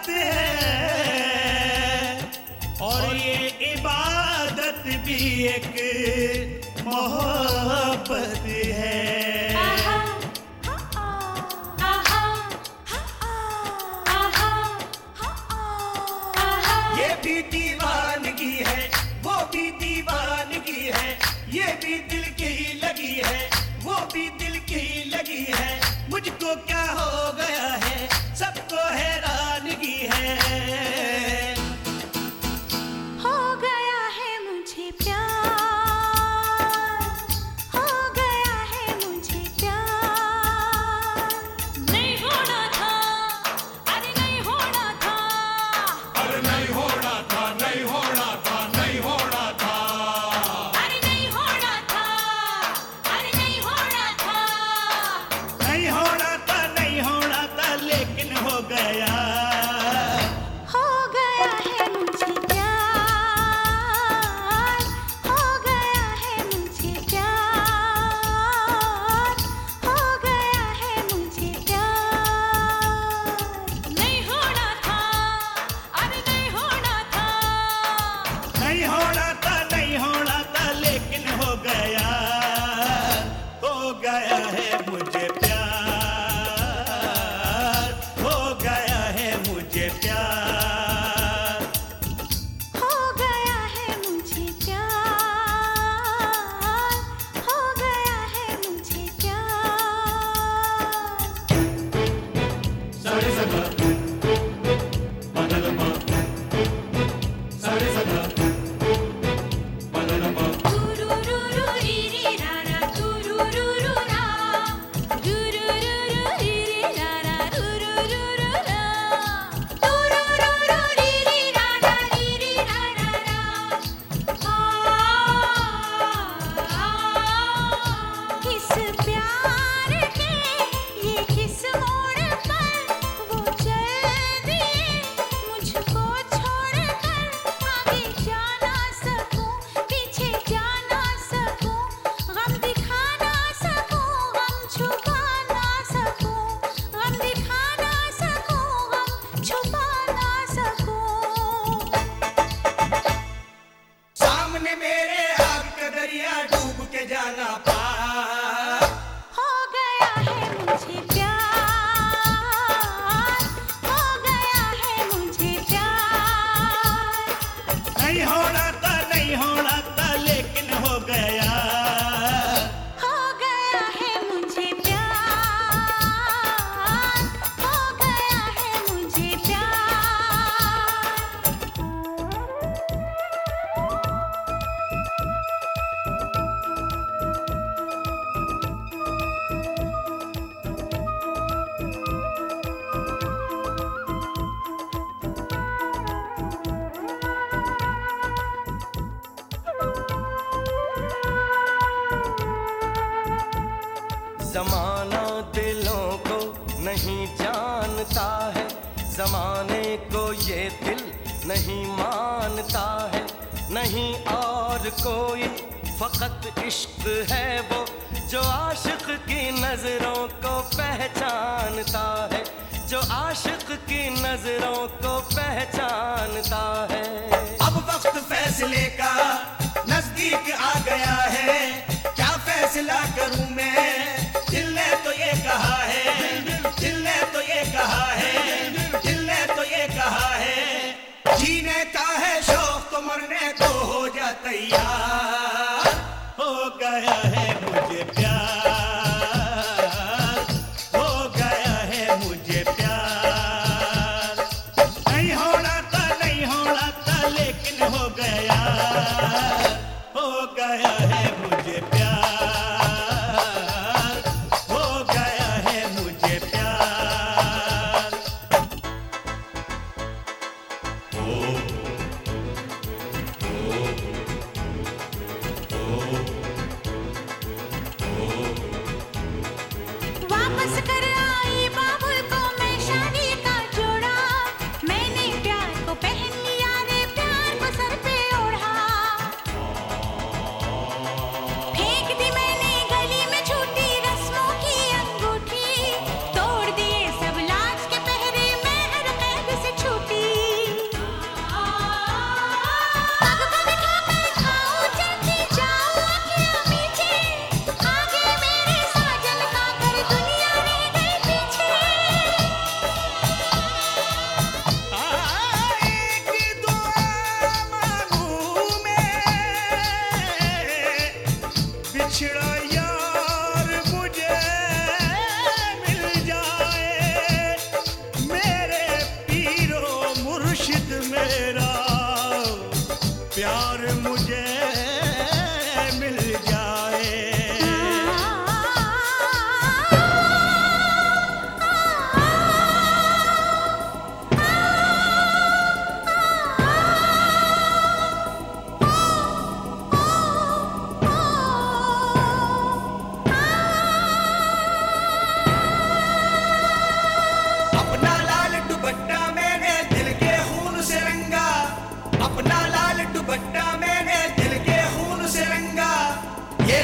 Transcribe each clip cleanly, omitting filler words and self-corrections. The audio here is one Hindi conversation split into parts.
है और ये इबादत भी एक मोहब्बत है। ये भी दीवानगी है, वो भी दीवानगी है, ये भी दिल की ही लगी है, वो भी दिल की ही लगी है। मुझको क्या हो गया है, सबको हैरानगी है। हो गया है मुझे प्यार, हो गया है मुझे प्यार। नहीं होना था, अरे नहीं होना था, अरे नहीं होना था, नहीं होना था, नहीं होना था, अरे नहीं होना था, अरे नहीं होना था। नहीं होना था, नहीं होना था, लेकिन हो गया। हो गया है मुझे प्यार, हो गया है मुझे प्यार, हो गया है मुझे प्यार। नहीं होना था, अरे नहीं होना था, नहीं होना था, नहीं होना था, लेकिन हो गया। हो गया है मुझे प्यार, हो गया है मुझे प्यार। हो गया है मुझे प्यार, हो गया है मुझे प्यार। सारे सगा बदलमा, सारे सगा बदलमा, तुरुरुरु रीरी रारा तुरुरुरु रा, तुरुरुरु रीरी रारा तुरुरुरु रा, तुरुरुरु रीरी रारा रा। किस प्यार के ये किस मोड़ पर वो चल दिए, मुझको छोड़कर आगे जा ना सकूं, पीछे जा ना सकूं, गम दिखा ना सकूं, गम छुपा ना सकूं, गम दिखा ना सकूं, गम छुपा ना सकूं। सामने मेरे आग का दरिया डूब के जाना पार। हो गया है मुझे प्यार, हो गया है मुझे प्यार। नहीं होना था, नहीं होना था, लेकिन हो गया। हो गया है मुझे प्यार, हो गया है मुझे प्यार। जमाना दिलों को नहीं जानता है, जमाने को ये दिल नहीं मानता है। नहीं और कोई फकत इश्क है वो जो आशिक की नजरों को पहचानता है, जो आशिक की नजरों को पहचानता है। अब वक्त फैसले का नजदीक आ गया है, क्या फैसला करूं मैं? दिल ने तो ये कहा है, दिल ने तो ये कहा है, दिल ने तो ये कहा है, जीने का है शौक तो मरने को हो जा तैयार। हो गया है मुझे प्यार, हो गया है मुझे प्यार। नहीं होना था, नहीं होना था, लेकिन हो गया। हो गया है मुझे प्यार, हो गया है मुझे प्यार।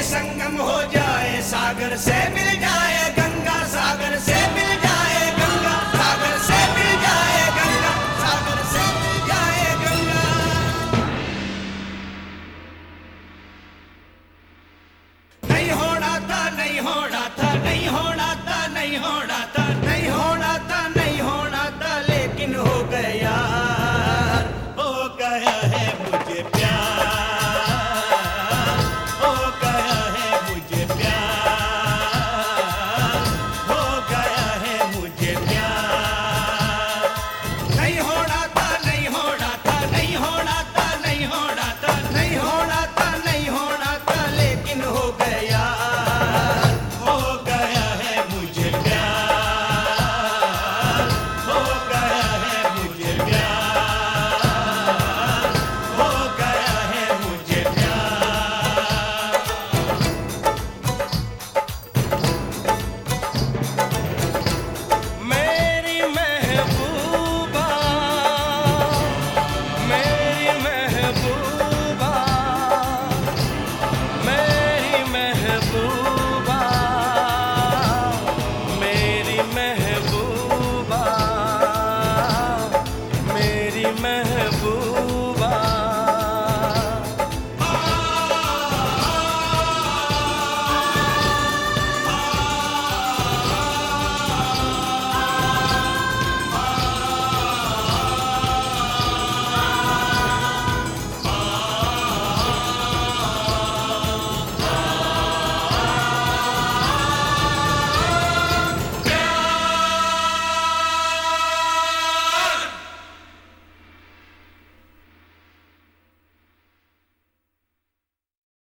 संगम हो जाए, सागर से मिल जाए